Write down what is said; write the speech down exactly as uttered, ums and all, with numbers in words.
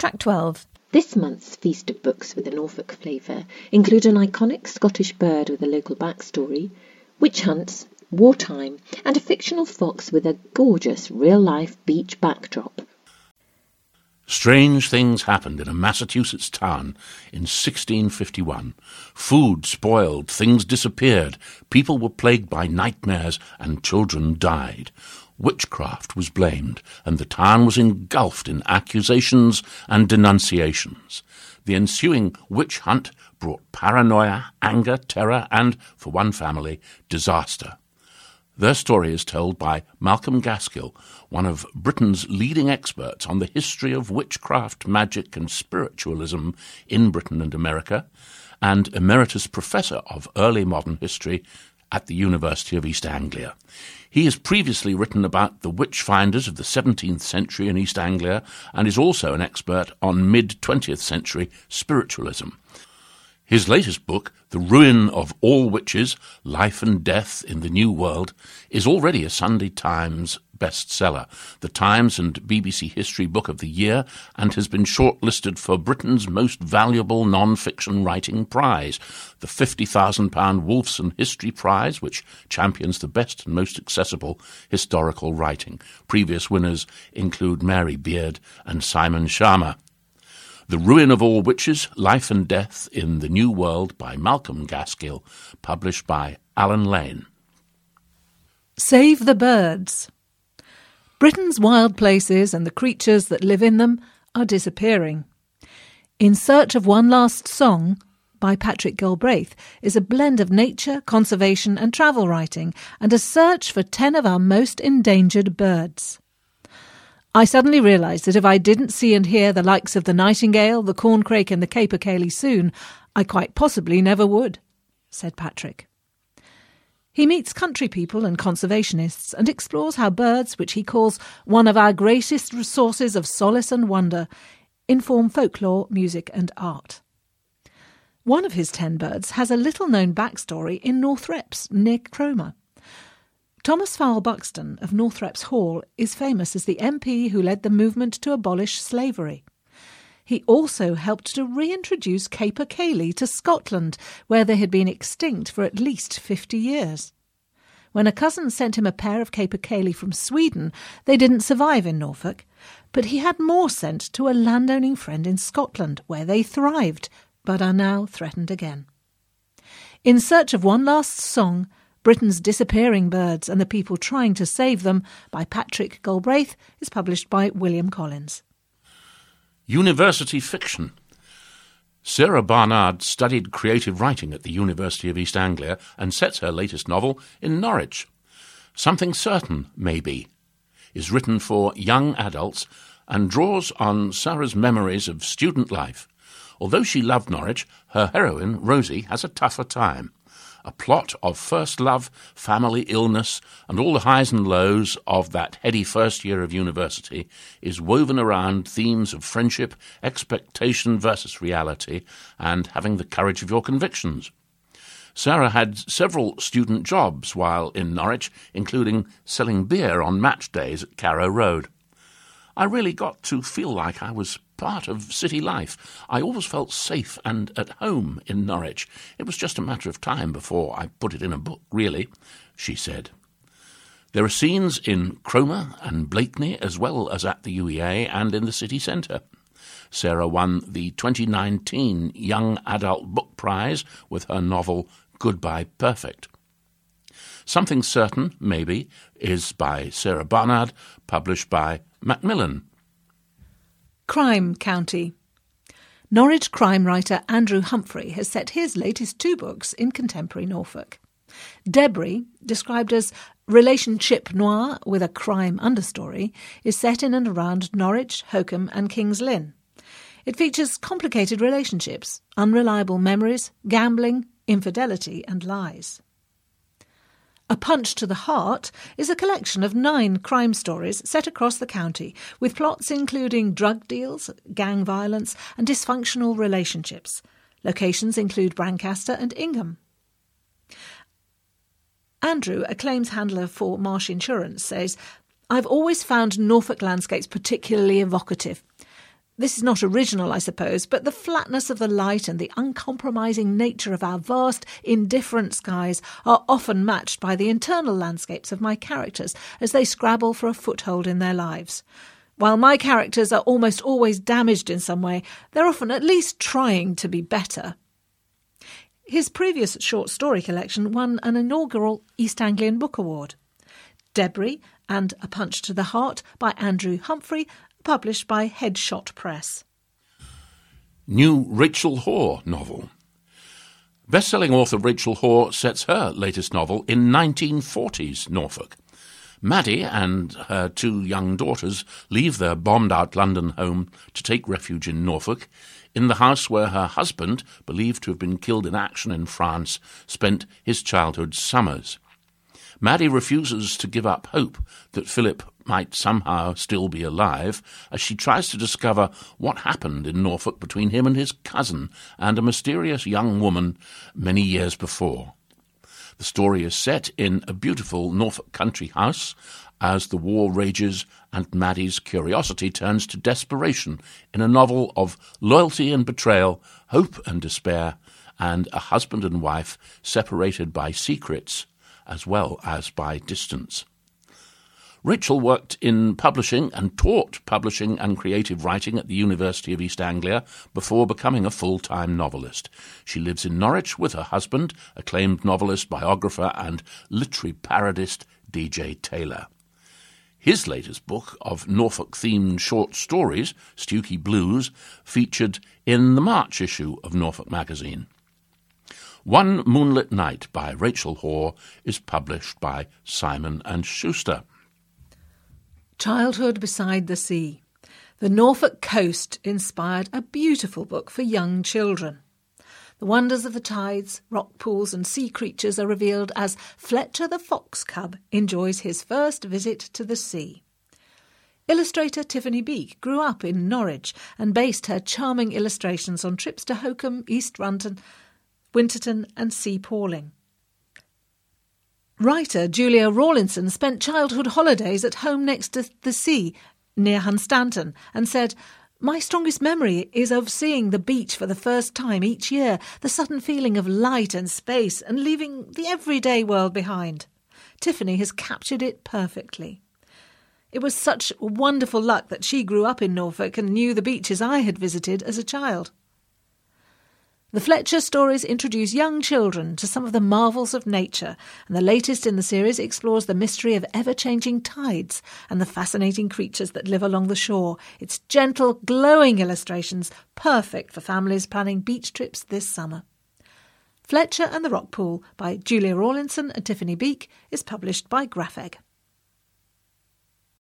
Track twelve. This month's Feast of Books with a Norfolk flavour include an iconic Scottish bird with a local backstory, witch hunts, wartime, and a fictional fox with a gorgeous real-life beach backdrop. Strange things happened in a Massachusetts town in sixteen fifty-one. Food spoiled, things disappeared, people were plagued by nightmares, and children died. Witchcraft was blamed, and the town was engulfed in accusations and denunciations. The ensuing witch hunt brought paranoia, anger, terror, and, for one family, disaster. Their story is told by Malcolm Gaskill, one of Britain's leading experts on the history of witchcraft, magic, and spiritualism in Britain and America, and Emeritus Professor of Early Modern History at the University of East Anglia. He has previously written about the witch-finders of the seventeenth century in East Anglia and is also an expert on mid-twentieth century spiritualism. His latest book, The Ruin of All Witches, Life and Death in the New World, is already a Sunday Times bestseller, the Times and B B C History Book of the Year, and has been shortlisted for Britain's most valuable non-fiction writing prize, the fifty thousand pounds Wolfson History Prize, which champions the best and most accessible historical writing. Previous winners include Mary Beard and Simon Sharma. The Ruin of All Witches, Life and Death in the New World by Malcolm Gaskill, published by Alan Lane. Save the birds. Britain's wild places and the creatures that live in them are disappearing. In Search of One Last Song by Patrick Galbraith is a blend of nature, conservation and travel writing, and a search for ten of our most endangered birds. I suddenly realised that if I didn't see and hear the likes of the nightingale, the corncrake and the capercaillie soon, I quite possibly never would, said Patrick. He meets country people and conservationists and explores how birds, which he calls one of our greatest resources of solace and wonder, inform folklore, music and art. One of his ten birds has a little-known backstory in Northreps, near Cromer. Thomas Fowle Buxton of Northreps Hall is famous as the M P who led the movement to abolish slavery. He also helped to reintroduce capercaillie to Scotland, where they had been extinct for at least fifty years. When a cousin sent him a pair of capercaillie from Sweden, they didn't survive in Norfolk, but he had more sent to a landowning friend in Scotland, where they thrived, but are now threatened again. In Search of One Last Song, Britain's Disappearing Birds and the People Trying to Save Them by Patrick Galbraith is published by William Collins. University fiction. Sarah Barnard studied creative writing at the University of East Anglia and sets her latest novel in Norwich. Something Certain, Maybe, is written for young adults and draws on Sarah's memories of student life. Although she loved Norwich, her heroine, Rosie, has a tougher time. A plot of first love, family illness, and all the highs and lows of that heady first year of university is woven around themes of friendship, expectation versus reality, and having the courage of your convictions. Sarah had several student jobs while in Norwich, including selling beer on match days at Carrow Road. I really got to feel like I was part of city life. I always felt safe and at home in Norwich. It was just a matter of time before I put it in a book, really, she said. There are scenes in Cromer and Blakeney, as well as at the U E A and in the city centre. Sarah won the twenty nineteen Young Adult Book Prize with her novel Goodbye Perfect. Something Certain, Maybe, is by Sarah Barnard, published by Macmillan. Crime County. Norwich crime writer Andrew Humphrey has set his latest two books in contemporary Norfolk. Debris, described as relationship noir with a crime understory, is set in and around Norwich, Hokum and King's Lynn. It features complicated relationships, unreliable memories, gambling, infidelity and lies. A Punch to the Heart is a collection of nine crime stories set across the county, with plots including drug deals, gang violence and dysfunctional relationships. Locations include Brancaster and Ingham. Andrew, a claims handler for Marsh Insurance, says, "I've always found Norfolk landscapes particularly evocative. This is not original, I suppose, but the flatness of the light and the uncompromising nature of our vast, indifferent skies are often matched by the internal landscapes of my characters as they scrabble for a foothold in their lives. While my characters are almost always damaged in some way, they're often at least trying to be better. His previous short story collection won an inaugural East Anglian Book Award. Debris and A Punch to the Heart by Andrew Humphrey, published by Headshot Press. New Rachel Hoare novel. Best-selling author Rachel Hoare sets her latest novel in nineteen forties Norfolk. Maddie and her two young daughters leave their bombed-out London home to take refuge in Norfolk, in the house where her husband, believed to have been killed in action in France, spent his childhood summers. Maddie refuses to give up hope that Philip might somehow still be alive as she tries to discover what happened in Norfolk between him and his cousin and a mysterious young woman many years before. The story is set in a beautiful Norfolk country house as the war rages and Maddie's curiosity turns to desperation in a novel of loyalty and betrayal, hope and despair, and a husband and wife separated by secrets as well as by distance. Rachel worked in publishing and taught publishing and creative writing at the University of East Anglia before becoming a full-time novelist. She lives in Norwich with her husband, acclaimed novelist, biographer and literary parodist D J Taylor. His latest book of Norfolk-themed short stories, Stewkey Blues, featured in the March issue of Norfolk magazine. One Moonlit Night by Rachel Hoare is published by Simon and Schuster. Childhood Beside the Sea. The Norfolk Coast inspired a beautiful book for young children. The wonders of the tides, rock pools and sea creatures are revealed as Fletcher the fox cub enjoys his first visit to the sea. Illustrator Tiffany Beak grew up in Norwich and based her charming illustrations on trips to Hokum, East Runton, Winterton and Sea Palling. Writer Julia Rawlinson spent childhood holidays at home next to the sea near Hunstanton and said, "My strongest memory is of seeing the beach for the first time each year, the sudden feeling of light and space and leaving the everyday world behind." Tiffany has captured it perfectly. It was such wonderful luck that she grew up in Norfolk and knew the beaches I had visited as a child. The Fletcher stories introduce young children to some of the marvels of nature, and the latest in the series explores the mystery of ever-changing tides and the fascinating creatures that live along the shore. Its gentle, glowing illustrations, perfect for families planning beach trips this summer. Fletcher and the Rock Pool by Julia Rawlinson and Tiffany Beak is published by Graphic.